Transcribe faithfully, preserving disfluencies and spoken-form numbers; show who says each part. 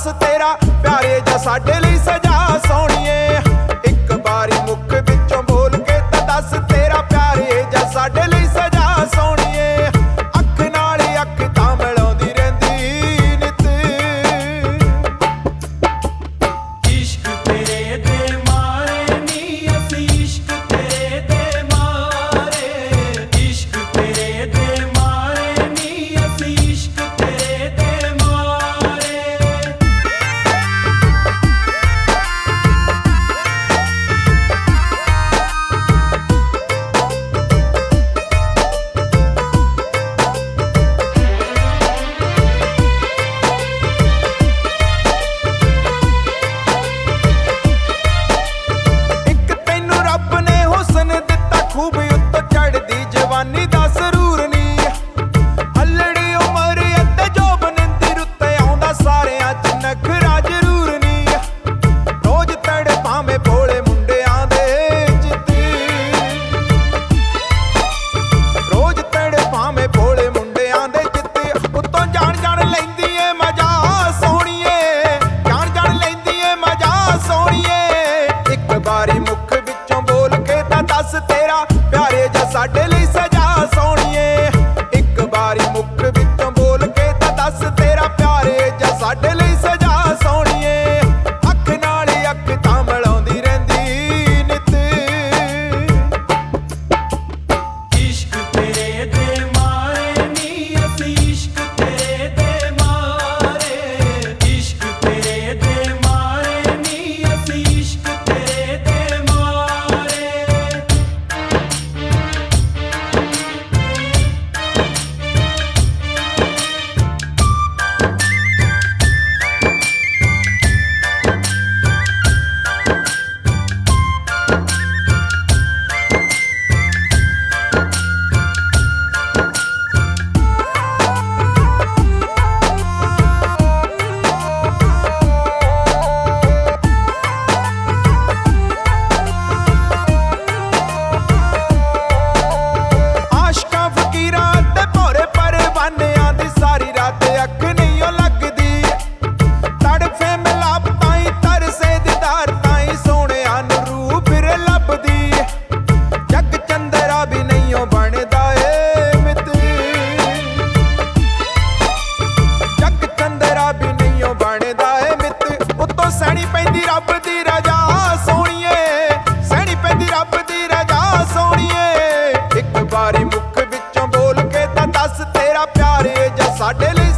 Speaker 1: दस तेरा प्यारे जा साडे लई सजा सोहणीए। एक बारी मुख विचों बोल के तां दस तेरा प्यारे जा साडे लई सजा सोहणीए। अख नाल अख तां मिलाउंदी रहिंदी नित।
Speaker 2: इश्क तेरे दे मारे नी असीं इश्क तेरे दे मारे। इश्क तेरे दे मारे नी असीं इश्क तेरे दे मारे।
Speaker 1: एक तैनू रब ने हुसन दिता खूब उत्तों चढ़दी जवानी दा सरूर नी। हल्लड़ी उमर अते जोबन दी रुत्ते आउंदा सारियां च नखरा जरूर नी। रोज तड़ भावें भोले मुंडियां दे चित्ती। रोज तड़ भावें भोले मुंडियां दे चित्ती। उत्तों जान जान लैंदी ए मजा सोहणीए। जान जान लैंदी ए मजा सोहणीए। एक बारी मुख विचों बोल के तां दस तेरा प्यारे जा साडे लई सजा सोहणीए। एक बारी मुख विचों बोल के तां दस तेरा प्यारे जा साडे लई सजा सोहणीए। अख नाल अख तां मिलाउंदी रहिंदी नित।
Speaker 2: इश्क तेरे दे मारे नी असीं इश्क तेरे दे मारे। इश्क तेरे दे मारे नी असीं इश्क तेरे दे मारे।
Speaker 1: आशकां फकीरां ते भोरे परवानियां दी सारी रात अख नहीं ओ लगदी। तड़फे मिलाप ताईं तरसे दीदार ताईं सोहणिया नूं रूह फिर लभदी। जग चंदरा भी नहीं ओ बनदा ए मित। जग चंदरा भी नहीं ओ बनदा ए मित। उत्तों सैणी पैंदी रब दी रजा सोहणीए। सैणी पैंदी रब दी रजा सोहणीए। एक बारी मुख विचों बोल के तां दस तेरा प्यारे जा साडे लई